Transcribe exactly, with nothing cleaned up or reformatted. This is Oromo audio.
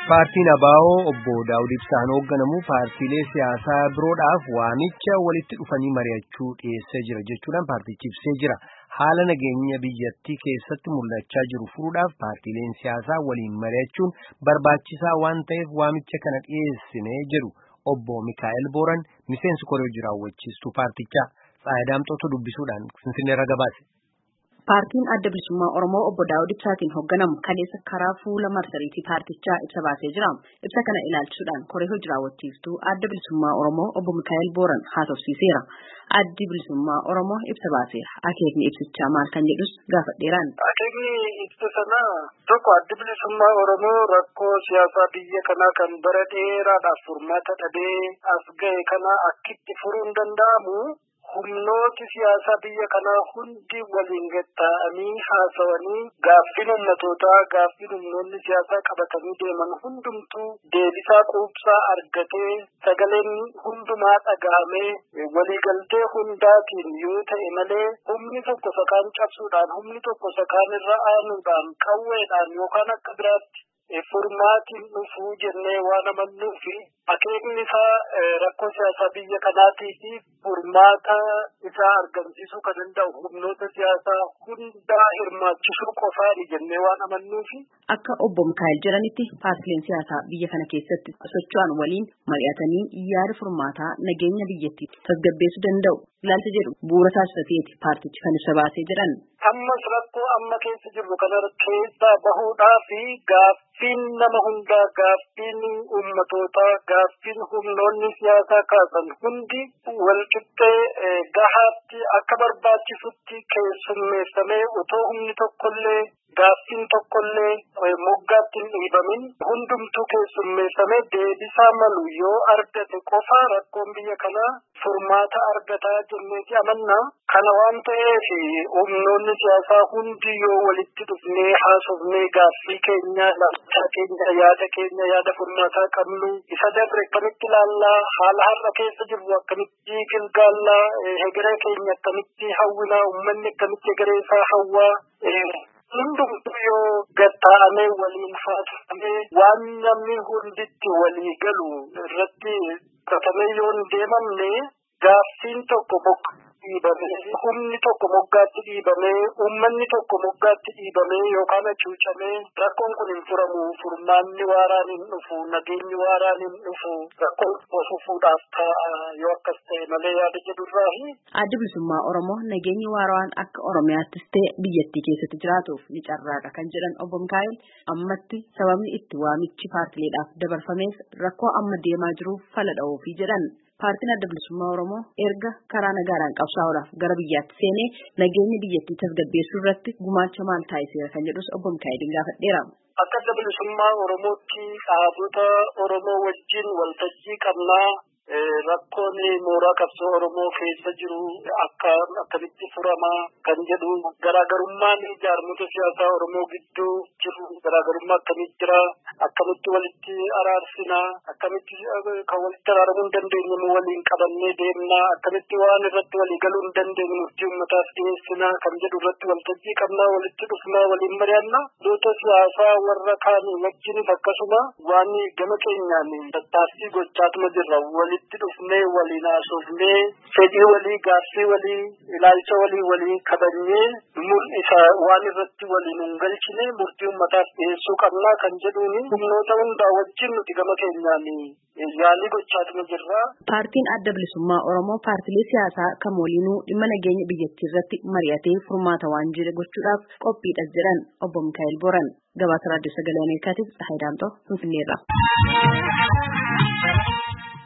Paartiin Abaa'oo obbo Daawud Ibsaan hoogganamu paartiilee siyaasaa biroodhaaf waamicha walitti dhufanii mari'achuu dhiyeessee jira jechuudhaan paartichi ibsee jira. Haala nageenya biyyattii keessatti mul'achaa jiru furuudhaaf paartiileen siyaasaa waliin mari'achuun barbaachisaa waan ta'eef waamicha kana dhiyeessine jedhu obbo Mikaa'el Booran miseensi koree jiraawwachiistuu paartichaa Tsaayidamxootu dubbisuudhaan Finfinneerra gabaase. Paartiin Adda Bilisummaa Oromoo obbo Daawud Ibsaatiin hoogganamu kaleessa karaa fuula marsariitii paartichaa ibsa baasee jira. Ibsa kana ilaalchisuudhaan koree hojii raawwachiiftuu Adda Bilisummaa Oromoo obbo Mikaa'el Booran haasofsiiseera. Addi Bilisummaa Oromoo ibsa baaseera. Akeekni ibsichaa maal kan jedhus gaafadheeraan. Akeekni ibsa sanaa tokko Addi Bilisummaa Oromoo rakkoo siyaasaa biyya kanaa kan bara dheeraadhaaf furmaata dhabee as ga'e kana akkitti furuun danda'amu. Humnooti siyaasaa biyya kanaa hundi waliin gatta'anii haasawanii gaaffiin ummatootaa gaaffiin humnoonni siyaasaa qabatanii deeman hundumtuu deebisaa quubsaa argatee sagaleen hundumaa dhagahamee waliigaltee hundaatiin yoo ta'e malee humni tokko sakaan cabsuudhaan humni tokko sakaan irra aanuudhaan qawweedhaan yookaan akka biraatti furmaatiin dhufuu jennee waan amannuufi akeekni isaa rakkoo siyaasaa biyya kanaatii fi furmaata isaa argamsiisuu kan danda'u humnoota siyaasaa hundaa hirmaachisuu qofaadha jennee waan amannuufi. Akka obbo Mikaa'el jedhanitti paartileen siyaasaa biyya kana keessatti socho'an waliin mari'atanii yaada furmaataa nageenya biyyattii tasgabbeessuu danda'u ilaalcha jedhu bu'uura taasifateeti paartichi kan ibsa baasee jedhan. Ammas rakkoo amma keessa jirru kana keessaa bahuudhaa fi gaaffiin nama hundaa gaaffiin ummatootaa gaaffiin humnoonni siyaasaa kaasan hundi wal qixxee gahaatti akka barbaachisutti keessummeessamee otoo humni tokkollee gaaffiin tokkollee moggaatti hin dhiibamin hundumtuu keessummeessamee deebisaa malu yoo argate qofa rakkoon biyya kanaa furmaata argataa jenneeti amanna. Kana waan ta'eef humnoonni siyaasaa hundi yoo walitti dhufnee haasofnee gaaffii keenya laalchaa keenya yaada keenya yaada furmaataa qabnu isa darbe akkamitti ilaallaa haala har'a keessa jirru akkamitti gilgaallaa hegeree keenya akkamitti hawwinaa uummanni akkamitti hegeree isaa hawwaa hundumtuu yoo gatta'amee waliin haasofamee waan namni hunditti walii galu irratti qatamee yoo hin deemamne gaaffiin tokko bokka dhiibamee humni tokko moggaatti dhiibamee uummanni tokko moggaatti dhiibamee yookaan hacuucamee rakkoon kun hin furamu furmaanni waaraan hin dhufu nageenyi waaraan hin dhufu rakkoon fufuudhaaf ta'a yoo akkas ta'e malee yaada jedhurraahi. Addi Bilisummaa Oromoo nageenyi waaraan akka Oromiyaattis ta'e biyyattii keessatti jiraatuuf ni carraaqa kan jedhan obbo Mikaa'el ammatti sababni itti waamichi paartileedhaaf dabarfamees rakkoo amma deemaa jiruuf fala dha'uufi jedhan. Paartiin Adda Bilisummaa Oromoo erga karaa nagaadhaan qabsaa'uudhaaf gara biyyaatti seenee nageenya biyyattii tasgabbeessuu irratti gumaacha maal taasiseera kan jedhus obbo Mikaa'el gaafateera. Akka Adda Bilisummaa Oromootti dhaabota Oromoo wajjin waltajjii qabnaa rakkoon mooraa qabsoo Oromoo keessa jiru akka akkamitti furama kan jedhu garaagarummaan jaarmota siyaasaa Oromoo gidduu jiru garaagarummaa akkamitti jira akkamitti walitti araarsina akkamitti kan walitti araaramuu hin dandeenye waliin qabannee deemna akkamitti waan irratti walii galuu hin dandeenye murtii uummataaf dhiyeessina kan jedhu irratti waltajjii qabnaa walitti dhufnaa waliin mari'anna doota siyaasaa warra kaanii wajjinis akkasuma waan gama keenyaan tattaaffii gochaatuma jirra walitti dhufnee waliin haasofnee fedhii walii gaaffii walii ilaalcha walii walii kabajnee mul'isa waan irratti waliin hin galchine murtii uummataaf dhiyeessuu qabnaa kan jedhuuni humnoota hundaa wajjin nuti gama keenyaan yaalii gochaatuma jirra. Paartiin Adda Bilisummaa Oromoo paartilee siyaasaa kam waliinuu dhimma nageenya biyyattii irratti mari'atee furmaata waan jire gochuudhaaf qophiidha jedhan obbo Mikaa'el Booran. Gabaasa Raadiyoo Sagalee Ameerikaatiif Tsaayidamxoo Finfinneerra.